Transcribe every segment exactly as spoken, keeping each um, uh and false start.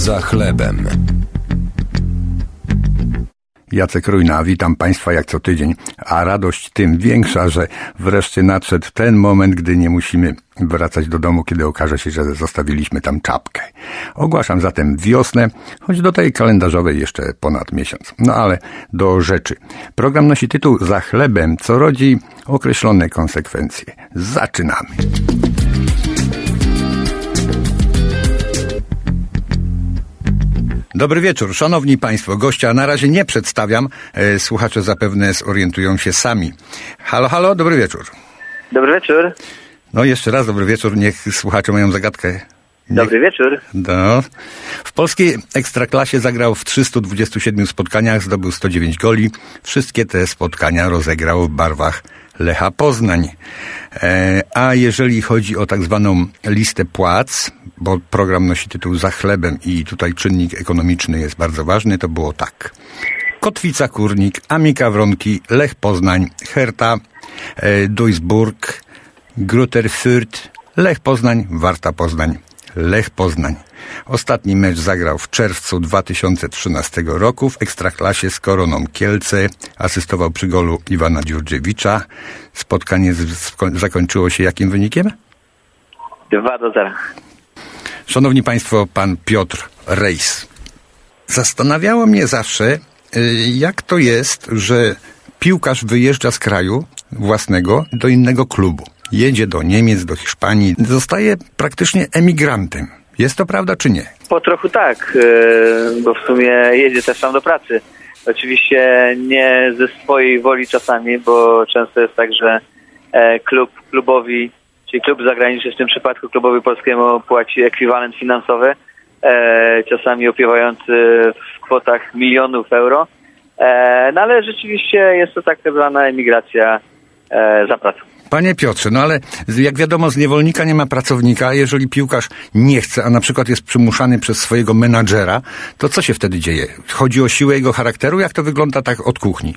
za chlebem. Jacek Rujna, witam Państwa jak co tydzień, a radość tym większa, że wreszcie nadszedł ten moment, gdy nie musimy wracać do domu, kiedy okaże się, że zostawiliśmy tam czapkę. Ogłaszam zatem wiosnę, choć do tej kalendarzowej jeszcze ponad miesiąc. No ale do rzeczy. Program nosi tytuł Za chlebem, co rodzi określone konsekwencje. Zaczynamy. Dobry wieczór, szanowni państwo. Gościa na razie nie przedstawiam. E, słuchacze zapewne zorientują się sami. Halo, halo, dobry wieczór. Dobry wieczór. No jeszcze raz dobry wieczór, niech słuchacze mają zagadkę. Niech... Dobry wieczór. No. W polskiej Ekstraklasie zagrał w trzystu dwudziestu siedmiu spotkaniach, zdobył sto dziewięć goli. Wszystkie te spotkania rozegrał w barwach Lecha Poznań. E, a jeżeli chodzi o tak zwaną listę płac, bo program nosi tytuł Za chlebem i tutaj czynnik ekonomiczny jest bardzo ważny, to było tak. Kotwica Kórnik, Amika Wronki, Lech Poznań, Hertha, e, Duisburg, Greuther Fürth, Lech Poznań, Warta Poznań, Lech Poznań. Ostatni mecz zagrał w czerwcu dwa tysiące trzynastego roku w Ekstraklasie z Koroną Kielce. Asystował przy golu Iwana Dziurdziewicza. Spotkanie z, z, zakończyło się jakim wynikiem? dwa do zera. Szanowni Państwo, pan Piotr Rejs. Zastanawiało mnie zawsze, jak to jest, że piłkarz wyjeżdża z kraju własnego do innego klubu. Jedzie do Niemiec, do Hiszpanii, zostaje praktycznie emigrantem. Jest to prawda, czy nie? Po trochu tak, bo w sumie jedzie też tam do pracy. Oczywiście nie ze swojej woli czasami, bo często jest tak, że klub klubowi, czyli klub zagraniczny, w tym przypadku klubowi polskiemu, płaci ekwiwalent finansowy, czasami opiewający w kwotach milionów euro. No ale rzeczywiście jest to tak zwana emigracja za pracą. Panie Piotrze, no ale jak wiadomo, z niewolnika nie ma pracownika. Jeżeli piłkarz nie chce, a na przykład jest przymuszany przez swojego menadżera, to co się wtedy dzieje? Chodzi o siłę jego charakteru? Jak to wygląda tak od kuchni?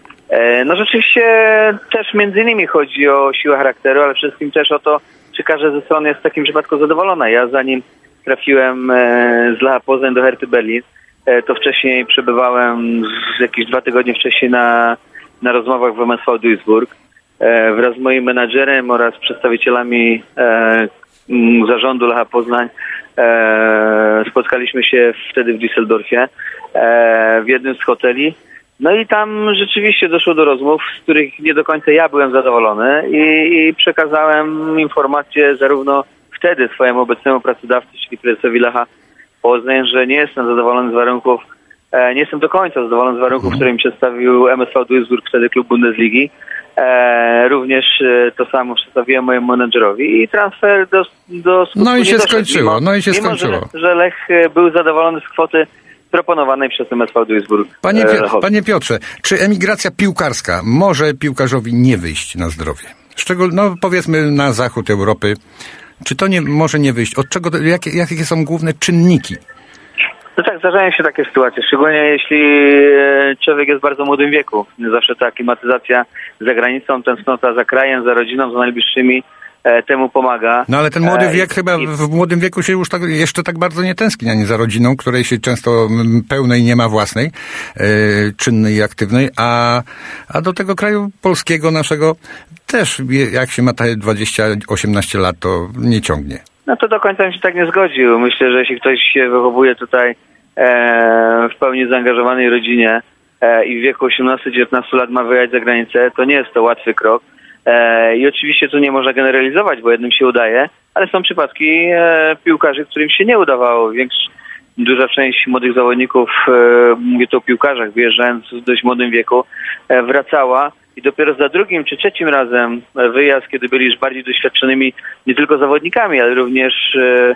No rzeczywiście też między innymi chodzi o siłę charakteru, ale przede wszystkim też o to, czy każda ze stron jest w takim przypadku zadowolona. Ja zanim trafiłem z Lecha Poznań do Herty Berlin, to wcześniej przebywałem jakieś dwa tygodnie wcześniej na, na rozmowach w M S V Duisburg. Wraz z moim menadżerem oraz przedstawicielami e, zarządu Lecha Poznań e, spotkaliśmy się wtedy w Düsseldorfie e, w jednym z hoteli. No i tam rzeczywiście doszło do rozmów, z których nie do końca ja byłem zadowolony i, i przekazałem informację zarówno wtedy swojemu obecnemu pracodawcy, czyli prezesowi Lecha Poznań, że nie jestem zadowolony z warunków, e, nie jestem do końca zadowolony z warunków, które mi przedstawił M S V Duisburg, wtedy klub Bundesligi. E, również e, to samo przedstawiłem mojemu menedżerowi i transfer do, do skutku No i się doszedł, skończyło, mimo, no i się mimo, skończyło. Że, że Lech był zadowolony z kwoty proponowanej przez M S V Duisburg. Panie, e, Pio- Panie Piotrze, czy emigracja piłkarska może piłkarzowi nie wyjść na zdrowie? Szczególnie, no powiedzmy na zachód Europy. Czy to nie może nie wyjść? Od czego, jakie, jakie są główne czynniki? No tak, zdarzają się takie sytuacje, szczególnie jeśli człowiek jest w bardzo młodym wieku. Zawsze ta aklimatyzacja za granicą, tęsknota za krajem, za rodziną, za najbliższymi e, temu pomaga. No ale ten młody wiek e, chyba i... w młodym wieku się już tak, jeszcze tak bardzo nie tęskni, ani za rodziną, której się często pełnej nie ma własnej, e, czynnej i aktywnej, a, a do tego kraju polskiego naszego też, jak się ma te dwadzieścia osiemnaście lat, to nie ciągnie. No to do końca bym się tak nie zgodził. Myślę, że jeśli ktoś się wychowuje tutaj e, w pełni zaangażowanej rodzinie e, i w wieku osiemnastu dziewiętnastu lat ma wyjechać za granicę, to nie jest to łatwy krok. E, I oczywiście tu nie można generalizować, bo jednym się udaje, ale są przypadki e, piłkarzy, którym się nie udawało. Większość, duża część młodych zawodników, e, mówię tu o piłkarzach, wyjeżdżając w dość młodym wieku, e, wracała. I dopiero za drugim czy trzecim razem wyjazd, kiedy byli już bardziej doświadczonymi nie tylko zawodnikami, ale również e,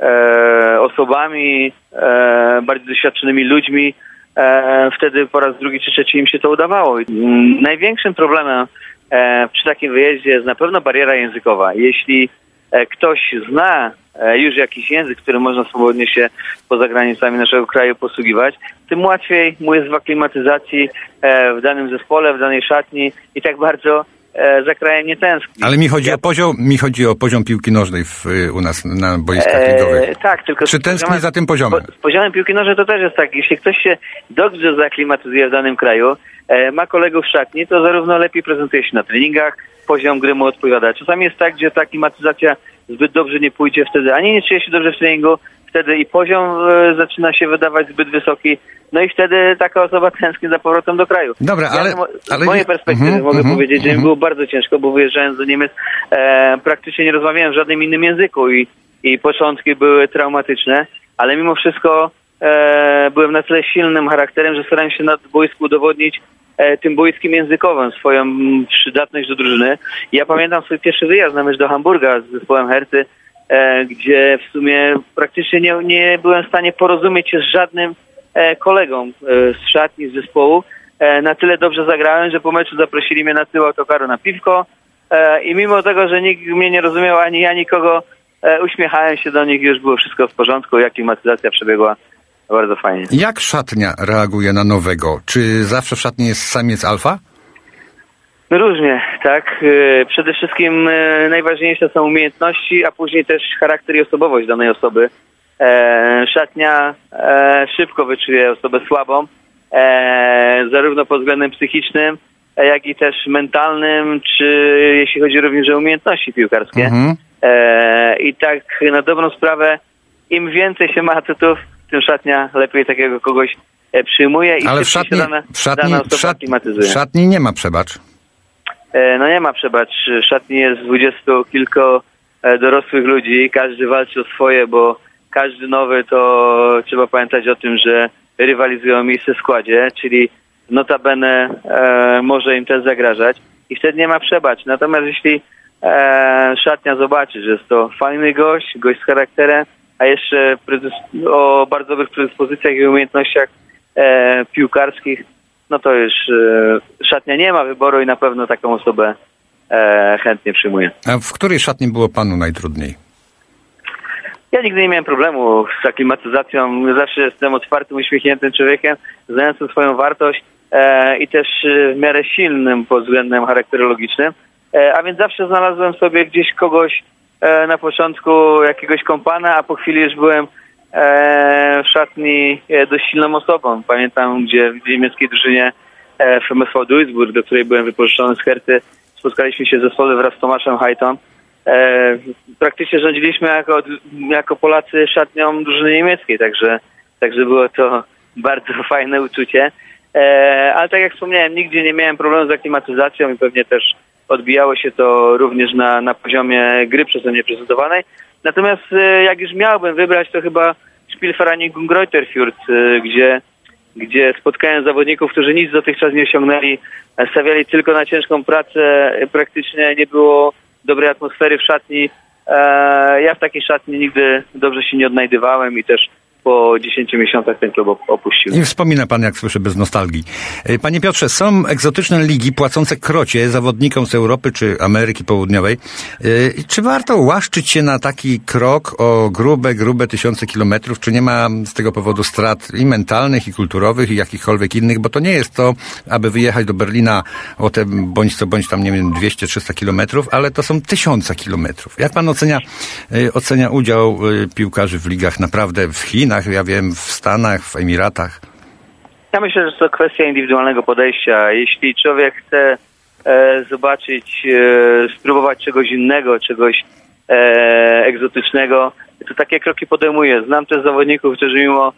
e, osobami, e, bardziej doświadczonymi ludźmi, e, wtedy po raz drugi czy trzeci im się to udawało. Mm, największym problemem e, przy takim wyjeździe jest na pewno bariera językowa. Jeśli e, ktoś zna e, już jakiś język, którym można swobodnie się poza granicami naszego kraju posługiwać, tym łatwiej mu jest w aklimatyzacji e, w danym zespole, w danej szatni i tak bardzo e, za krajem nie tęskni. Ale mi chodzi ja... o poziom, mi chodzi o poziom piłki nożnej w, u nas na boiskach ligowych. E, tak, tylko... Czy tęskni za tym poziomem? Z poziomem piłki nożnej to też jest tak, jeśli ktoś się dobrze zaklimatyzuje w danym kraju, e, ma kolegów w szatni, to zarówno lepiej prezentuje się na treningach, poziom gry mu odpowiada. Czasami jest tak, że ta klimatyzacja zbyt dobrze nie pójdzie, wtedy ani nie czuje się dobrze w treningu, wtedy i poziom e, zaczyna się wydawać zbyt wysoki, no i wtedy taka osoba tęskni za powrotem do kraju. Dobra, ale... Ja, ale... Z mojej perspektywy mm-hmm, mogę mm-hmm, powiedzieć, że mm-hmm. mi było bardzo ciężko, bo wyjeżdżając do Niemiec e, praktycznie nie rozmawiałem w żadnym innym języku i, i początki były traumatyczne, ale mimo wszystko e, byłem na tyle silnym charakterem, że starałem się na boisku udowodnić e, tym boiskim językowym swoją przydatność do drużyny. Ja pamiętam swój pierwszy wyjazd na mecz do Hamburga z zespołem Herty, e, gdzie w sumie praktycznie nie, nie byłem w stanie porozumieć się z żadnym e, kolegą e, z szatni, z zespołu. E, na tyle dobrze zagrałem, że po meczu zaprosili mnie na tył autokaru na piwko e, i mimo tego, że nikt mnie nie rozumiał, ani ja nikogo, e, uśmiechałem się do nich, już było wszystko w porządku, jak klimatyzacja przebiegła bardzo fajnie. Jak szatnia reaguje na nowego? Czy zawsze w szatni jest samiec alfa? No różnie, tak. Przede wszystkim najważniejsze są umiejętności, a później też charakter i osobowość danej osoby. Szatnia szybko wyczuje osobę słabą, zarówno pod względem psychicznym, jak i też mentalnym, czy jeśli chodzi również o umiejętności piłkarskie. Mhm. I tak na dobrą sprawę, im więcej się ma atutów, tym szatnia lepiej takiego kogoś przyjmuje i ale w szatni, dana, w, szatni, dana osoba w, szatni, klimatyzuje. w szatni nie ma przebacz. No nie ma przebacz. W szatni jest dwudziestu kilku dorosłych ludzi. Każdy walczy o swoje, bo każdy nowy to trzeba pamiętać o tym, że rywalizują o miejsce w składzie, czyli notabene e, może im też zagrażać i wtedy nie ma przebacz. Natomiast jeśli e, szatnia zobaczy, że jest to fajny gość, gość z charakterem, a jeszcze o bardzo dobrych predyspozycjach i umiejętnościach e, piłkarskich, no to już e, szatnia nie ma wyboru i na pewno taką osobę e, chętnie przyjmuje. A w której szatni było panu najtrudniej? Ja nigdy nie miałem problemu z aklimatyzacją. Zawsze jestem otwartym, uśmiechniętym człowiekiem, znającym swoją wartość e, i też w miarę silnym pod względem charakterologicznym. E, a więc zawsze znalazłem sobie gdzieś kogoś e, na początku, jakiegoś kompana, a po chwili już byłem e, w szatni e, dość silną osobą. Pamiętam, gdzie w niemieckiej drużynie e, w M S V Duisburg, do której byłem wypożyczony z Herty, spotkaliśmy się ze zespołem wraz z Tomaszem Hajtą. E, praktycznie rządziliśmy jako, jako Polacy szatnią drużyny niemieckiej, także, także było to bardzo fajne uczucie. E, ale tak jak wspomniałem, nigdzie nie miałem problemu z aklimatyzacją i pewnie też odbijało się to również na, na poziomie gry przeze mnie prezentowanej. Natomiast e, jak już miałbym wybrać, to chyba Spielvereinigung Greuther Fürth, e, gdzie, gdzie spotkałem zawodników, którzy nic dotychczas nie osiągnęli, stawiali tylko na ciężką pracę, praktycznie nie było dobrej atmosfery w szatni. E, ja w takiej szatni nigdy dobrze się nie odnajdywałem i też po dziesięciu miesiącach ten klub opuścił. Nie wspomina pan, jak słyszę, bez nostalgii. Panie Piotrze, są egzotyczne ligi płacące krocie zawodnikom z Europy czy Ameryki Południowej. Czy warto łaszczyć się na taki krok o grube, grube tysiące kilometrów? Czy nie ma z tego powodu strat i mentalnych, i kulturowych, i jakichkolwiek innych? Bo to nie jest to, aby wyjechać do Berlina o te bądź co bądź tam, nie wiem, dwieście trzysta kilometrów, ale to są tysiące kilometrów. Jak pan ocenia, ocenia udział piłkarzy w ligach naprawdę w Chinach, ja wiem, w Stanach, w Emiratach? Ja myślę, że to kwestia indywidualnego podejścia. Jeśli człowiek chce e, zobaczyć, e, spróbować czegoś innego, czegoś e, egzotycznego, to takie kroki podejmuje. Znam też zawodników, którzy mimo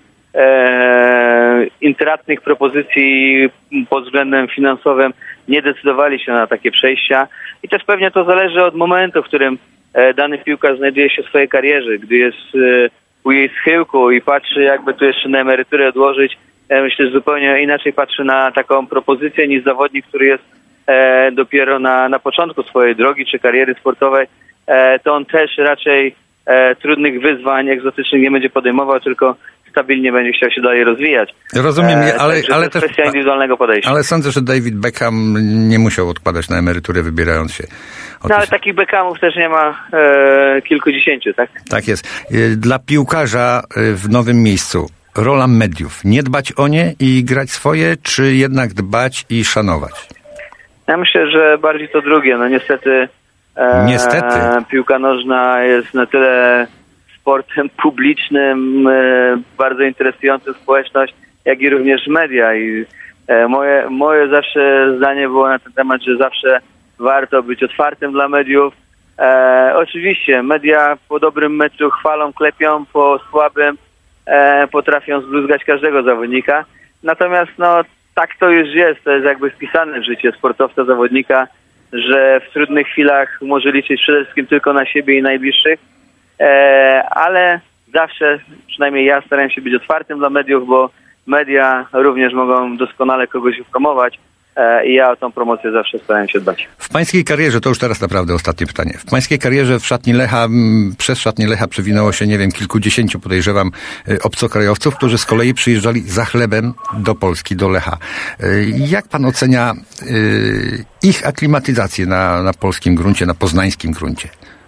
e, intratnych propozycji pod względem finansowym nie decydowali się na takie przejścia. I też pewnie to zależy od momentu, w którym e, dany piłkarz znajduje się w swojej karierze, gdy jest e, u jej schyłku i patrzy, jakby tu jeszcze na emeryturę odłożyć. E, myślę, że zupełnie inaczej patrzy na taką propozycję niż zawodnik, który jest e, dopiero na, na początku swojej drogi czy kariery sportowej. E, to on też raczej e, trudnych wyzwań egzotycznych nie będzie podejmował, tylko stabilnie będzie chciał się dalej rozwijać. Rozumiem, e, ale, ale ale to jest kwestia indywidualnego podejścia. Ale sądzę, że David Beckham nie musiał odkładać na emeryturę, wybierając się. No ale takich Beckhamów też nie ma e, kilkudziesięciu, tak? Tak jest. Dla piłkarza w nowym miejscu rola mediów. Nie dbać o nie i grać swoje, czy jednak dbać i szanować? Ja myślę, że bardziej to drugie. No niestety, e, niestety. piłka nożna jest na tyle sportem publicznym, e, bardzo interesującym społeczność, jak i również media. I e, moje, moje zawsze zdanie było na ten temat, że zawsze warto być otwartym dla mediów. E, oczywiście media po dobrym meczu chwalą, klepią, po słabym e, potrafią zbluzgać każdego zawodnika. Natomiast no tak to już jest, to jest jakby wpisane w życie sportowca, zawodnika, że w trudnych chwilach może liczyć przede wszystkim tylko na siebie i najbliższych, e, ale zawsze, przynajmniej ja staram się być otwartym dla mediów, bo media również mogą doskonale kogoś promować e, i ja o tą promocję zawsze staram się dbać. W pańskiej karierze, to już teraz naprawdę ostatnie pytanie, w pańskiej karierze w szatni Lecha, m, przez szatnię Lecha przewinęło się, nie wiem, kilkudziesięciu, podejrzewam, y, obcokrajowców, którzy z kolei przyjeżdżali za chlebem do Polski, do Lecha. Y, jak pan ocenia y, ich aklimatyzację na, na polskim gruncie, na poznańskim gruncie?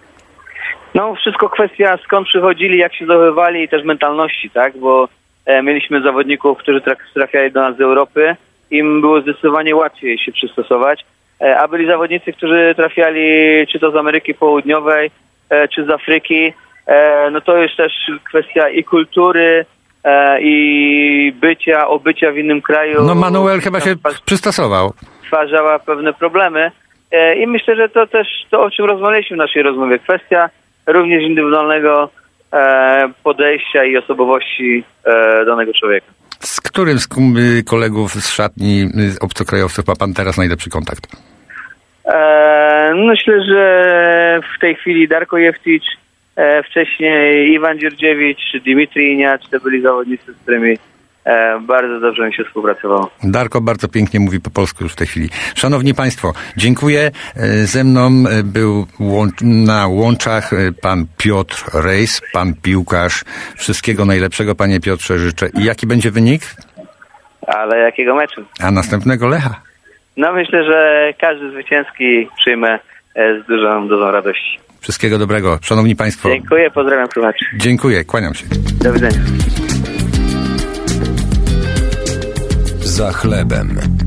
No wszystko kwestia skąd przychodzili, jak się zachowywali i też mentalności, tak, bo e, mieliśmy zawodników, którzy trafiali do nas z Europy, im było zdecydowanie łatwiej się przystosować, e, a byli zawodnicy, którzy trafiali czy to z Ameryki Południowej, e, czy z Afryki, e, no to jest też kwestia i kultury, e, i bycia, obycia w innym kraju. No Manuel chyba się przystosował. Stwarzała pewne problemy e, i myślę, że to też to, o czym rozmawialiśmy w naszej rozmowie, kwestia również indywidualnego e, podejścia i osobowości e, danego człowieka. Z którym z kolegów z szatni z obcokrajowców ma pan teraz najlepszy kontakt? E, myślę, że w tej chwili Darko Jeftić, e, wcześniej Iwan Dziurdziewicz, Dimitri Iniacz, to byli zawodnicy, z którymi e, bardzo dobrze mi się współpracowało. Darko bardzo pięknie mówi po polsku już w tej chwili. Szanowni Państwo, dziękuję. Ze mną był na łączach pan Piotr Rejs, pan piłkarz. Wszystkiego najlepszego, panie Piotrze, życzę. I jaki będzie wynik? Ale jakiego meczu? A następnego Lecha? No myślę, że każdy zwycięski przyjmę z dużą dozą radości. Wszystkiego dobrego. Szanowni Państwo. Dziękuję, pozdrawiam słuchaczy. Dziękuję, kłaniam się. Do widzenia. Za chlebem.